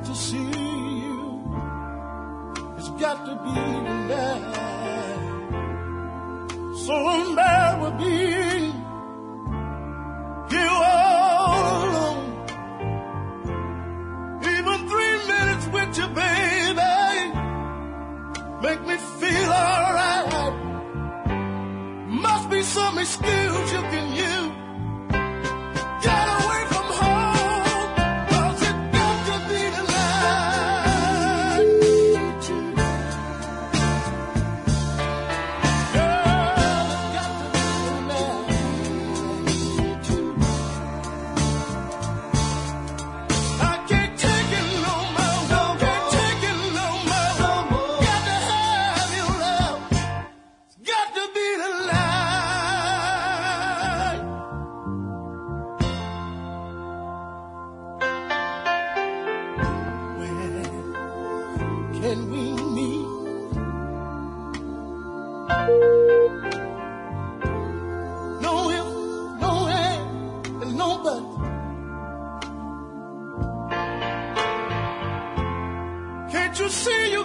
to see you. It's got to be tonight. So never be here all alone. Even 3 minutes with you, baby, make me feel alright. Must be some excuse you can use. Get away from home, 'cause it got to be tonight. Girl, it's got to be tonight. I can't take it no more. Can't take it no more. Got to have your love. It's got to be tonight. Can we meet? No if, no and, and no but. Can't you see you